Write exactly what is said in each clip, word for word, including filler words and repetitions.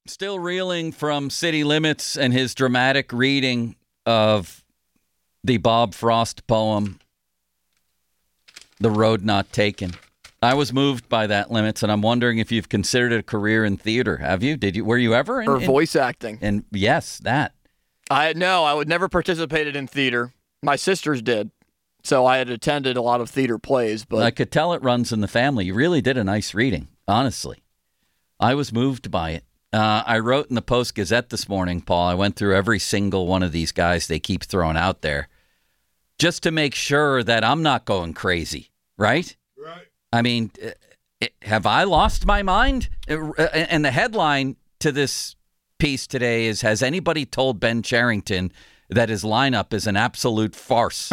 Still reeling from City Limits and his dramatic reading of the Bob Frost poem, The Road Not Taken. I was moved by that, Limits, and I'm wondering if you've considered a career in theater. Have you? Did you? Were you ever in? Or in, voice acting. And yes, that. I no, I would never participated in theater. My sisters did. So I had attended a lot of theater plays, but I could tell it runs in the family. You really did a nice reading, honestly. I was moved by it. Uh, I wrote in the Post-Gazette this morning, Paul, I went through every single one of these guys they keep throwing out there just to make sure that I'm not going crazy, right? Right. I mean, have I lost my mind? And the headline to this piece today is, has anybody told Ben Cherington that his lineup is an absolute farce?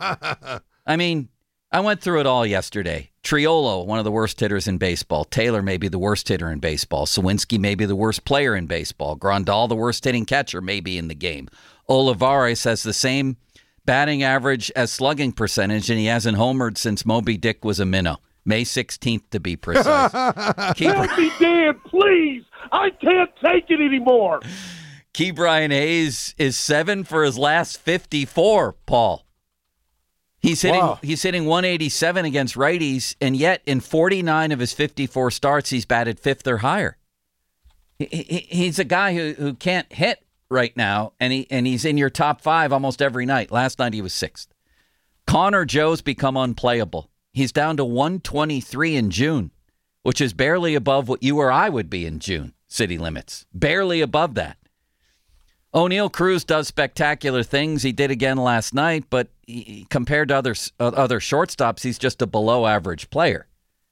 I mean, I went through it all yesterday. Triolo, one of the worst hitters in baseball. Taylor may be the worst hitter in baseball. Sawinski may be the worst player in baseball. Grandal, the worst hitting catcher, may be in the game. Olivares has the same batting average as slugging percentage, and he hasn't homered since Moby Dick was a minnow. May sixteenth, to be precise. Help me, Dan, please. I can't take it anymore. Key Brian Hayes is seven for his last fifty-four, Paul. He's hitting Wow. he's hitting one eighty-seven against righties, and yet in forty-nine of his fifty-four starts, he's batted fifth or higher. He, he, he's a guy who, who can't hit right now, and he and he's in your top five almost every night. Last night he was sixth. Connor Joe's become unplayable. He's down to one twenty-three in June, which is barely above what you or I would be in June, City Limits. Barely above that. O'Neill Cruz does spectacular things. He did again last night, but he, compared to other, uh, other shortstops, he's just a below-average player.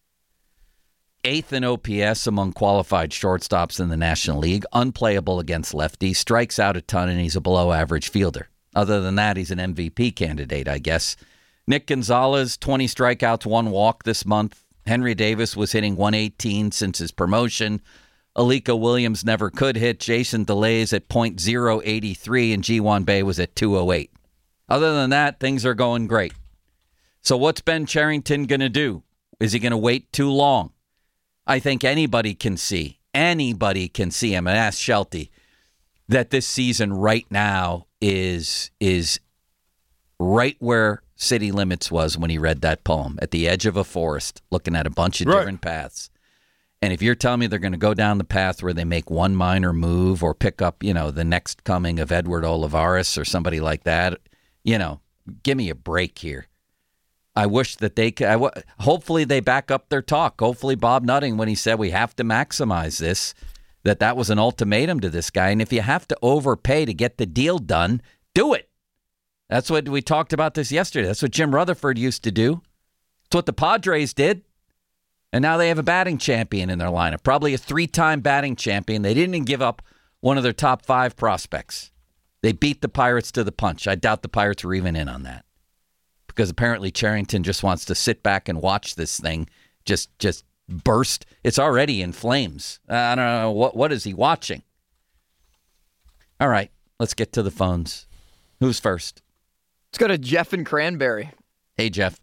Eighth in O P S among qualified shortstops in the National League. Unplayable against lefties. Strikes out a ton, and he's a below-average fielder. Other than that, he's an M V P candidate, I guess. Nick Gonzalez, twenty strikeouts, one walk this month. Henry Davis was hitting one eighteen since his promotion. Alika Williams never could hit. Jason DeLays at point oh eight three, and G one Bay was at two oh eight. Other than that, things are going great. So what's Ben Cherington going to do? Is he going to wait too long? I think anybody can see, anybody can see, I'm going to ask Shelty, that this season right now is is right where City Limits was when he read that poem, at the edge of a forest, looking at a bunch of Right. different paths. And if you're telling me they're going to go down the path where they make one minor move or pick up, you know, the next coming of Edward Olivares or somebody like that, you know, give me a break here. I wish that they could. I w- hopefully they back up their talk. Hopefully Bob Nutting, when he said we have to maximize this, that that was an ultimatum to this guy. And if you have to overpay to get the deal done, do it. That's what we talked about this yesterday. That's what Jim Rutherford used to do. It's what the Padres did. And now they have a batting champion in their lineup, probably a three-time batting champion. They didn't even give up one of their top five prospects. They beat the Pirates to the punch. I doubt the Pirates were even in on that, because apparently Cherington just wants to sit back and watch this thing just just burst. It's already in flames. I don't know. What What is he watching? All right, let's get to the phones. Who's first? let's go to Jeff and Cranberry. Hey, Jeff.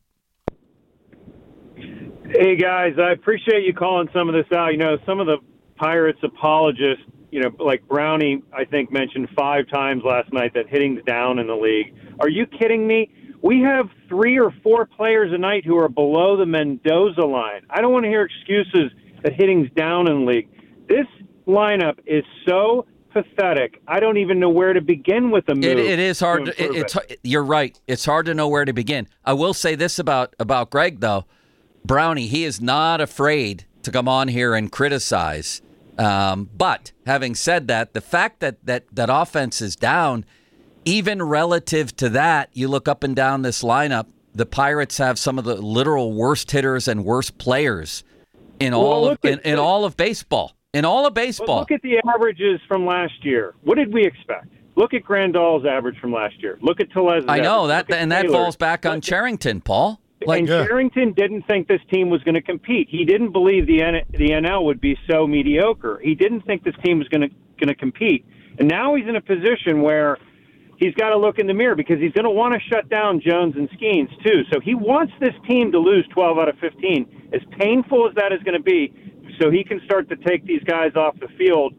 Hey, guys, I appreciate you calling some of this out. You know, some of the Pirates apologists, you know, like Brownie, I think, mentioned five times last night that hitting's down in the league. Are you kidding me? We have three or four players a night who are below the Mendoza line. I don't want to hear excuses that hitting's down in the league. This lineup is so pathetic. I don't even know where to begin with the move. It, it is hard. To To, it, improve it's you're right. It's hard to know where to begin. I will say this about about Greg though. Brownie, he is not afraid to come on here and criticize. Um, but having said that, the fact that, that that offense is down, even relative to that, you look up and down this lineup, the Pirates have some of the literal worst hitters and worst players in Well, all of look at in, in the- all of baseball. In all of But baseball. look at the averages from last year. What did we expect? Look at Grandal's average from last year. Look at Telez's I know average. that, Look at and that Taylor's. falls back on Look- Cherington, Paul. Like, and Yeah. Cherington didn't think this team was going to compete. He didn't believe the N- the N L would be so mediocre. He didn't think this team was going to going to compete. And now he's in a position where he's got to look in the mirror, because he's going to want to shut down Jones and Skeens too. So he wants this team to lose twelve out of fifteen, as painful as that is going to be, so he can start to take these guys off the field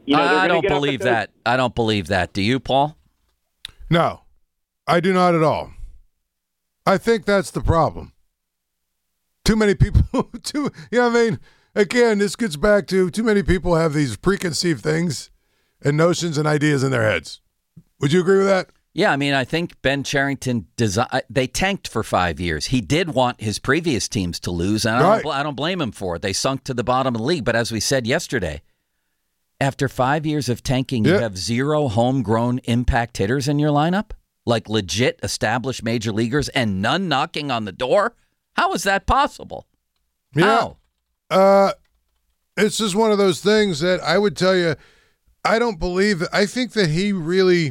You know, they're I gonna don't get up believe at those- that. I don't believe that. Do you, Paul? No, I do not at all. I think that's the problem. Too many people, too, you know what I mean? Again, this gets back to too many people have these preconceived things and notions and ideas in their heads. Would you agree with that? Yeah, I mean, I think Ben Cherington, desi- they tanked for five years. He did want his previous teams to lose, and I don't, Right. bl- I don't blame him for it. They sunk to the bottom of the league. But as we said yesterday, after five years of tanking, you Yeah. have zero homegrown impact hitters in your lineup? Like legit established major leaguers and none knocking on the door? How is that possible? How? Uh, it's just one of those things that I would tell you, I don't believe, I think that he really,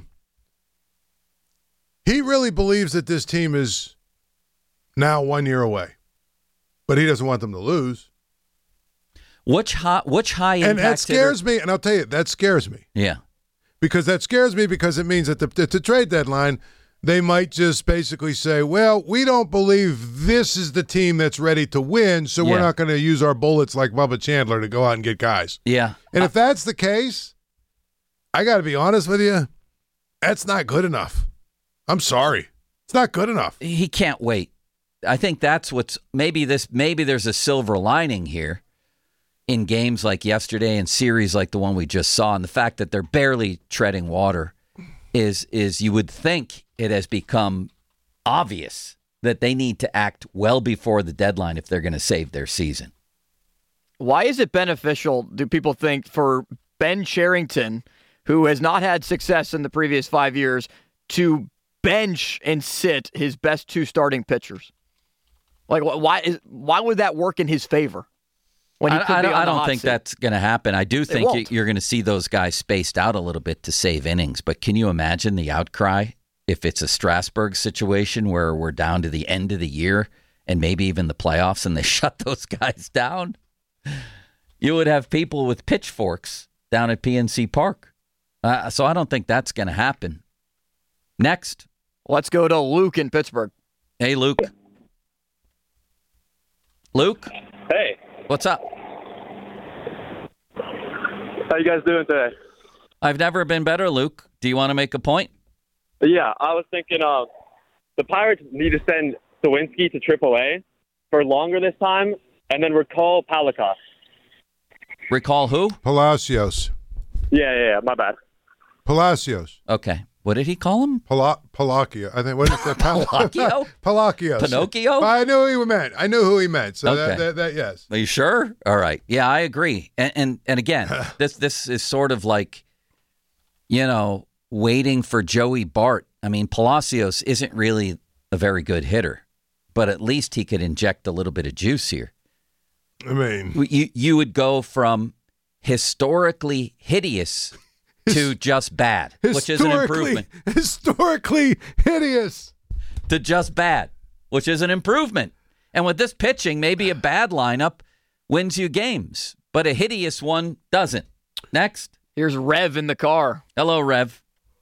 he really believes that this team is now one year away, but he doesn't want them to lose. Which high, which high And impact that scares hitter? me, and I'll tell you, that scares me. Yeah. Because that scares me because it means that the, at the trade deadline, they might just basically say, well, we don't believe this is the team that's ready to win, so we're Yeah. not going to use our bullets like Bubba Chandler to go out and get guys. Yeah. And if that's the case, I got to be honest with you, that's not good enough. I'm sorry. It's not good enough. He can't wait. I think that's what's maybe this maybe there's a silver lining here in games like yesterday and series like the one we just saw, and the fact that they're barely treading water is is you would think it has become obvious that they need to act well before the deadline if they're going to save their season. Why is it beneficial, do people think, for Ben Cherington, who has not had success in the previous five years, to bench and sit his best two starting pitchers? Like, wh- why is why would that work in his favor? When he I, could I be don't, on I the don't hot think seat? that's going to happen. I do think you, won't. you're going to see those guys spaced out a little bit to save innings. But can you imagine the outcry if it's a Strasburg situation where we're down to the end of the year and maybe even the playoffs and they shut those guys down? You would have people with pitchforks down at P N C Park. Uh, so I don't think that's going to happen. Next. Let's go to Luke in Pittsburgh. Hey, Luke. Luke, Hey, what's up? how you guys doing today? I've never been better, Luke. Do you want to make a point? Yeah, I was thinking uh, the Pirates need to send Sawinski to triple A for longer this time, and then recall Palakas. Recall who? Palacios. Yeah, yeah, yeah, my bad. Palacios. Okay. What did he call him? Pala- Palacchio. I think, what did it say? Pal- Palacchio? Palacios. Pinocchio? I knew who he meant. I knew who he meant. So that, Okay. that, that, yes. Are you sure? All right. Yeah, I agree. And and, and again, this this is sort of like, you know, waiting for Joey Bart. I mean, Palacios isn't really a very good hitter, but at least he could inject a little bit of juice here. I mean, You you would go from historically hideous to just bad, which is an historically, improvement. historically hideous. To just bad, which is an improvement. And with this pitching, maybe a bad lineup wins you games, but a hideous one doesn't. Next. Here's Rev in the car. Hello, Rev.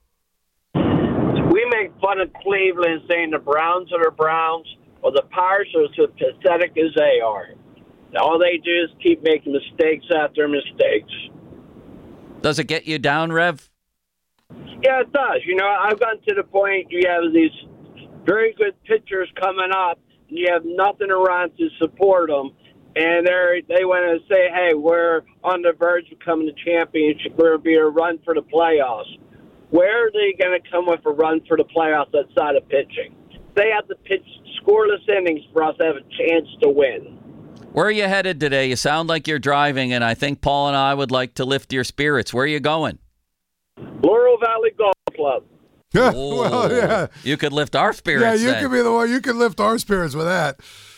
We make fun of Cleveland saying the Browns are the Browns, or the Pirates are as pathetic as they are. All they do is keep making mistakes after mistakes. Does it get you down, Rev? Yeah, it does. You know, I've gotten to the point you have these very good pitchers coming up, and you have nothing around to support them. And they they want to say, hey, we're on the verge of becoming the championship. We're going to be a run for the playoffs. Where are they going to come with a run for the playoffs outside of pitching? They have to pitch scoreless innings for us to have a chance to win. Where are you headed today? You sound like you're driving, and I think Paul and I would like to lift your spirits. Where are you going? Laurel Valley Golf Club. Yeah, Oh, well, yeah. You could lift our spirits. Yeah, you then. could be the one. You can lift our spirits with that.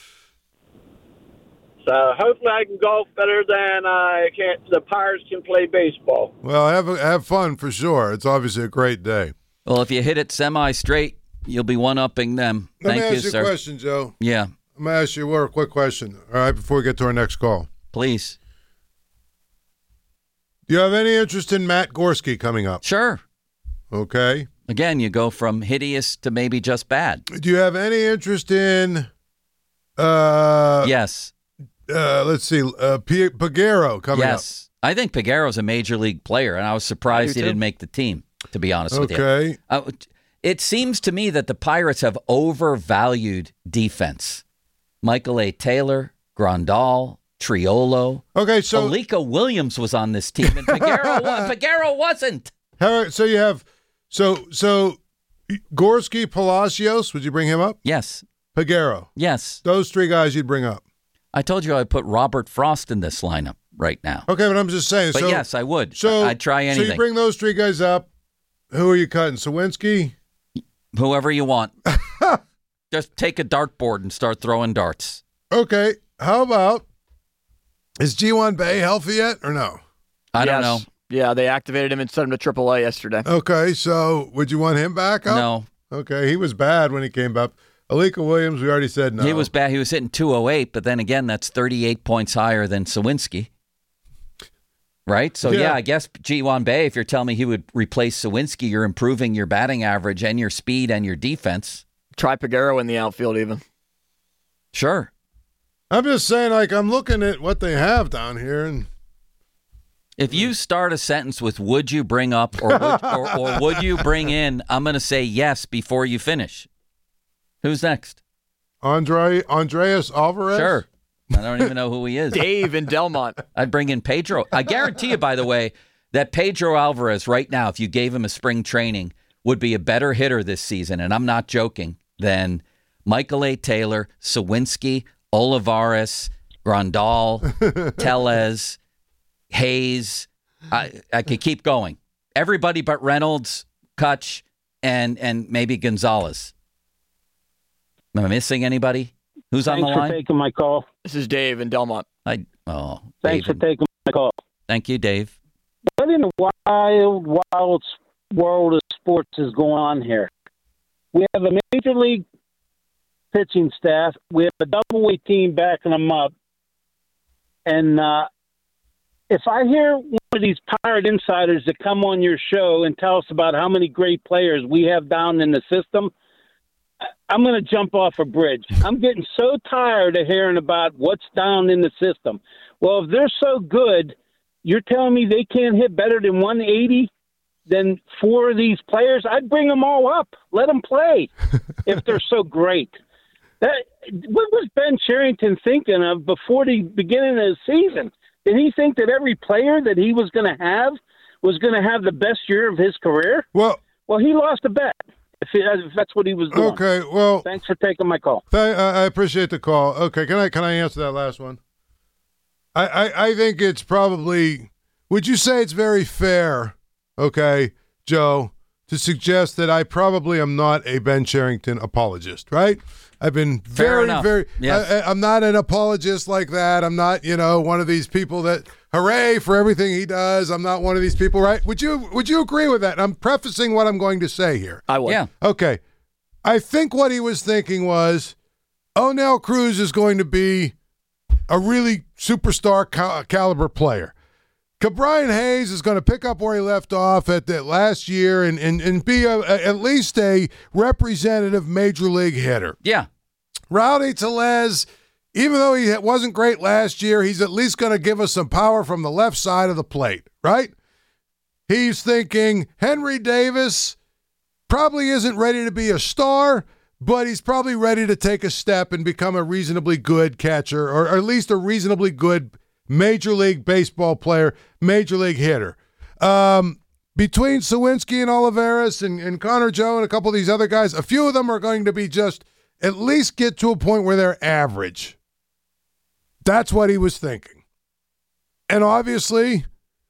So hopefully I can golf better than I can. The Pirates can play baseball. Well, have have fun for sure. It's obviously a great day. Well, if you hit it semi-straight, you'll be one-upping them. Let Thank me you, ask you sir. a question, Joe. Yeah, I'm going to ask you a quick question, all right, before we get to our next call. please. Do you have any interest in Matt Gorski coming up? Sure. Okay. Again, you go from hideous to maybe just bad. Do you have any interest in, uh, yes. uh, let's see, uh, P- Pagero coming Yes. I think Peguero's a major league player, and I was surprised he too. didn't make the team, to be honest with you. Okay. Uh, it seems to me that the Pirates have overvalued defense. Michael A. Taylor, Grandal, Triolo. Okay, so Alika Williams was on this team, and Peguero, wa- Peguero wasn't. How- so you have so so Gorski, Palacios. Would you bring him up? Yes. Peguero. Yes. Those three guys you'd bring up. I told you I'd put Robert Frost in this lineup right now. Okay, but I'm just saying. But so, yes, I would. So I'd try anything. So you bring those three guys up. Who are you cutting? Sawinski? Whoever you want. Just take a dartboard and start throwing darts. Okay. How about, is G one Bay healthy yet or no? I don't Yes. know. Yeah, they activated him and sent him to triple A yesterday. Okay, so would you want him back up? No. Okay, he was bad when he came up. Alika Williams, we already said no. He was bad. He was hitting two oh eight, but then again, that's thirty-eight points higher than Sawinski. Right? So, yeah, Yeah. I guess G one Bay, if you're telling me he would replace Sawinski, you're improving your batting average and your speed and your defense. Try Peguero in the outfield even. Sure. I'm just saying, like, I'm looking at what they have down here, and If you start a sentence with "would you bring up" or "would, or, or would you bring in," I'm going to say yes before you finish. Who's next? Andre Andreas Alvarez. Sure. I don't even know who he is. Dave in Delmont. I'd bring in Pedro. I guarantee you, by the way, that Pedro Alvarez right now, if you gave him a spring training, would be a better hitter this season, and I'm not joking, than Michael A. Taylor, Sawinski, Olivares, Grandal, Tellez, Hayes. I, I could keep going. Everybody but Reynolds, Kutch, and and maybe Gonzalez. Am I missing anybody? Who's on Thanks the for line? taking my call. This is Dave in Delmont. I oh, Thanks David. for taking my call. Thank you, Dave. What in the wild, wild world of sports is going on here? We have a major league pitching staff. We have a double A team backing them up. And uh, if I hear one of these Pirate insiders that come on your show and tell us about how many great players we have down in the system, I'm going to jump off a bridge. I'm getting so tired of hearing about what's down in the system. Well, if they're so good, you're telling me they can't hit better than one eighty than four of these players? I'd bring them all up. Let them play if they're so great. That what was Ben Cherington thinking of before the beginning of the season? Did he think that every player that he was going to have was going to have the best year of his career? Well, Well, he lost a bet. If, he, if that's what he was doing. okay. Well, Thanks for taking my call. th- I I appreciate the call. Okay, can I can I answer that last one? I, I I think it's probably. Would you say it's very fair? Okay, Joe, to suggest that I probably am not a Ben Cherington apologist, right? I've been Fair very, enough. very. Yes. I, I'm not an apologist like that. I'm not, you know, one of these people that hooray for everything he does. I'm not one of these people, right? Would you Would you agree with that? I'm prefacing what I'm going to say here. I would. Yeah. Okay, I think what he was thinking was, O'Neill Cruz is going to be a really superstar cal- caliber player. Brian Hayes is going to pick up where he left off at the last year and, and, and be a, a, at least a representative major league hitter. Yeah. Rowdy Tellez, even though he wasn't great last year, he's at least going to give us some power from the left side of the plate, right? He's thinking Henry Davis probably isn't ready to be a star, but he's probably ready to take a step and become a reasonably good catcher, or, or at least a reasonably good Major League Baseball player, Major League hitter. Um, between Sawinski and Olivares and, and Connor Joe and a couple of these other guys, a few of them are going to be just at least get to a point where they're average. That's what he was thinking. And obviously,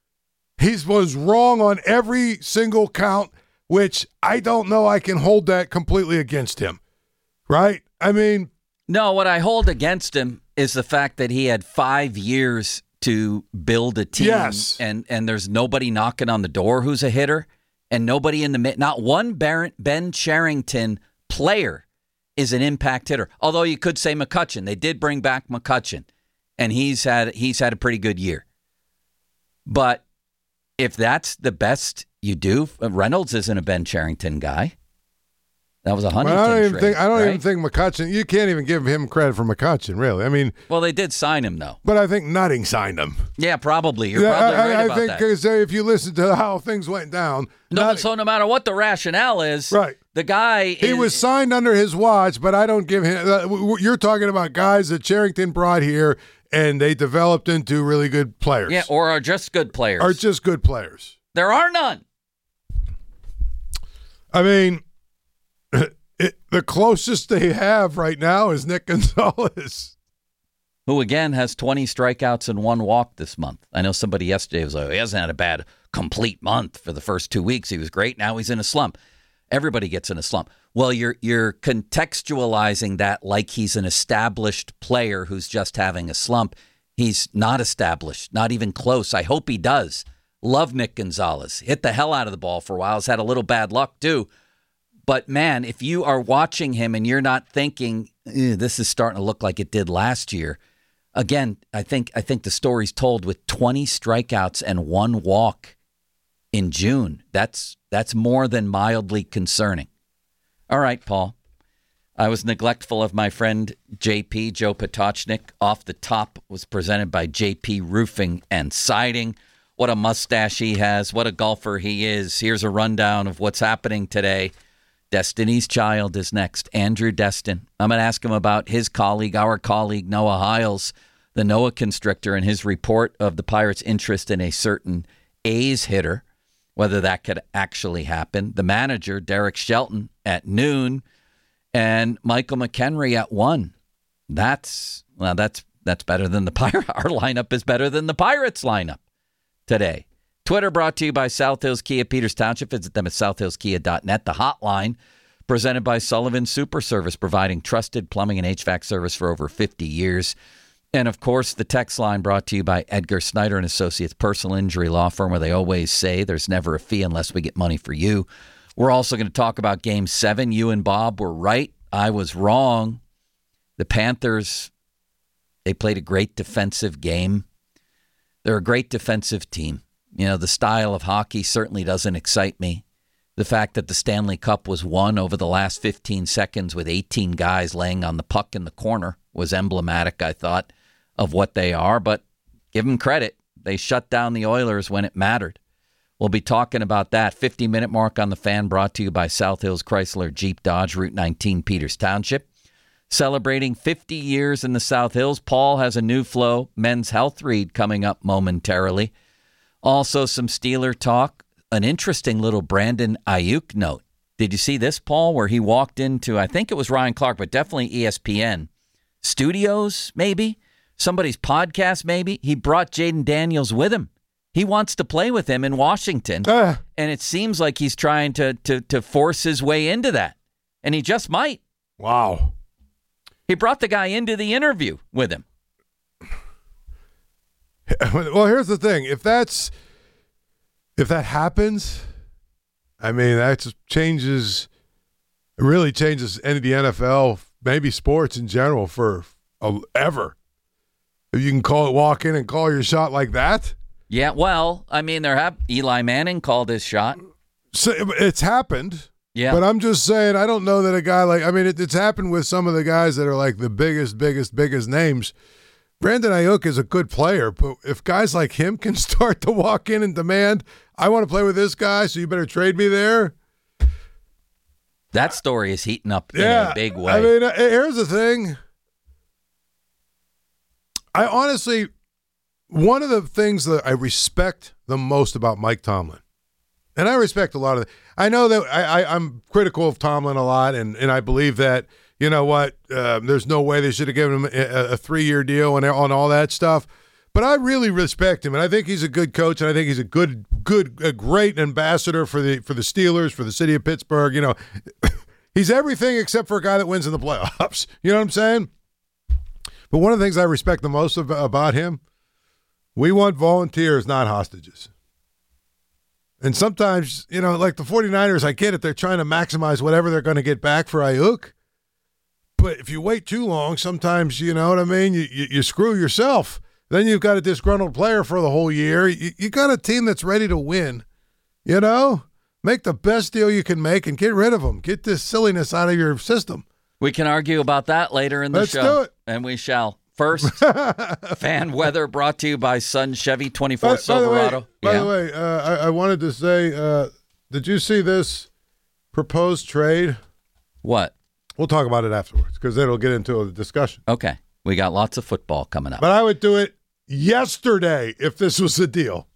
he was wrong on every single count, which I don't know I can hold that completely against him. Right? I mean, No, what I hold against him is the fact that he had five years to build a team, Yes. and and there's nobody knocking on the door who's a hitter, and nobody in the mid, not one Bar- Ben Cherington player is an impact hitter. Although you could say McCutchen, they did bring back McCutchen, and he's had he's had a pretty good year. But if that's the best you do, Reynolds isn't a Ben Cherington guy. That was a Huntington But I don't even trade, think I don't right? even think McCutcheon. You can't even give him credit for McCutcheon, really. I mean, Well, they did sign him, though. but I think Nutting signed him. Yeah, probably. You're Yeah, probably I, right I about think that. because if you listen to how things went down, No, Nutting- so no matter what the rationale is, Right. the guy he is, was signed under his watch. But I don't give him. Uh, w- w- you're talking about guys that Charrington brought here, and they developed into really good players. yeah, or are just good players. are just good players. there are none. I mean, it, the closest they have right now is Nick Gonzalez. Who again has twenty strikeouts and one walk this month. I know somebody yesterday was like, he hasn't had a bad complete month for the first two weeks. He was great. Now he's in a slump. Everybody gets in a slump. Well, you're you're contextualizing that like he's an established player who's just having a slump. He's not established, not even close. I hope he does. Love Nick Gonzalez. Hit the hell out of the ball for a while. Has had a little bad luck too. But man, if you are watching him and you're not thinking this is starting to look like it did last year, again, I think I think the story's told with twenty strikeouts and one walk in June. That's that's more than mildly concerning. All right, Paul. I was neglectful of my friend J P, Joe Potochnik. Off the Top was presented by J P Roofing and Siding. What a mustache he has. What a golfer he is. Here's a rundown of what's happening today. Destiny's Child is next. Andrew Destin. I'm going to ask him about his colleague, our colleague, Noah Hiles, the Noah Constrictor, and his report of the Pirates' interest in a certain A's hitter, whether that could actually happen. The manager, Derek Shelton, at noon, and Michael McHenry at one. That's, well, that's that's better than the Pirate. Our lineup is better than the Pirates' lineup today. Twitter brought to you by South Hills Kia, Peters Township. Visit them at south hills kia dot net. The hotline presented by Sullivan Super Service, providing trusted plumbing and H V A C service for over fifty years. And, of course, the text line brought to you by Edgar Snyder and Associates, personal injury law firm, where they always say there's never a fee unless we get money for you. We're also going to talk about Game seven. You and Bob were right. I was wrong. The Panthers, they played a great defensive game. They're a great defensive team. You know, the style of hockey certainly doesn't excite me. The fact that the Stanley Cup was won over the last fifteen seconds with eighteen guys laying on the puck in the corner was emblematic, I thought, of what they are. But give them credit. They shut down the Oilers when it mattered. We'll be talking about that. fifty-minute mark on the Fan, brought to you by South Hills Chrysler Jeep Dodge, Route nineteen, Peters Township. Celebrating fifty years in the South Hills, Paul has a new Flow men's health read coming up momentarily. Also, some Steeler talk, an interesting little Brandon Ayuk note. Did you see this, Paul, where he walked into, I think it was Ryan Clark, but definitely E S P N studios, maybe? Somebody's podcast, maybe? He brought Jaden Daniels with him. He wants to play with him in Washington, Uh, and it seems like he's trying to, to, to force his way into that, and he just might. wow. He brought the guy into the interview with him. Well, here's the thing. If that's if that happens, I mean, that just changes, it really changes any of the N F L, maybe sports in general for uh, ever. If you can call it, walk in and call your shot like that. Yeah, well, I mean, there have Eli Manning called his shot. So it's happened. Yeah. But I'm just saying, I don't know that a guy like, I mean, it, it's happened with some of the guys that are like the biggest, biggest, biggest names. Brandon Ayuk is a good player, but if guys like him can start to walk in and demand, I want to play with this guy, so you better trade me there. That story is heating up Yeah. in a big way. I mean, uh, here's the thing. I honestly, one of the things that I respect the most about Mike Tomlin, and I respect a lot of it. I know that I, I, I'm critical of Tomlin a lot, and, and I believe that, you know what, uh, there's no way they should have given him a, a three-year deal and on all that stuff. But I really respect him, and I think he's a good coach, and I think he's a good, good, a great ambassador for the for the Steelers, for the city of Pittsburgh. You know, he's everything except for a guy that wins in the playoffs. You know what I'm saying? But one of the things I respect the most of, about him, we want volunteers, not hostages. And sometimes, you know, like the 49ers, I get it. They're trying to maximize whatever they're going to get back for Ayuk. But if you wait too long, sometimes, you know what I mean, you, you, you screw yourself. Then you've got a disgruntled player for the whole year. You, you got a team that's ready to win, you know? Make the best deal you can make and get rid of them. Get this silliness out of your system. We can argue about that later in the Let's show. do it. And we shall. First, fan weather brought to you by Sun Chevy twenty-four By, Silverado. by yeah. the way, by the way uh, I, I wanted to say, uh, did you see this proposed trade? What? We'll talk about it afterwards because it'll get into a discussion. Okay. We got lots of football coming up. But I would do it yesterday if this was a deal.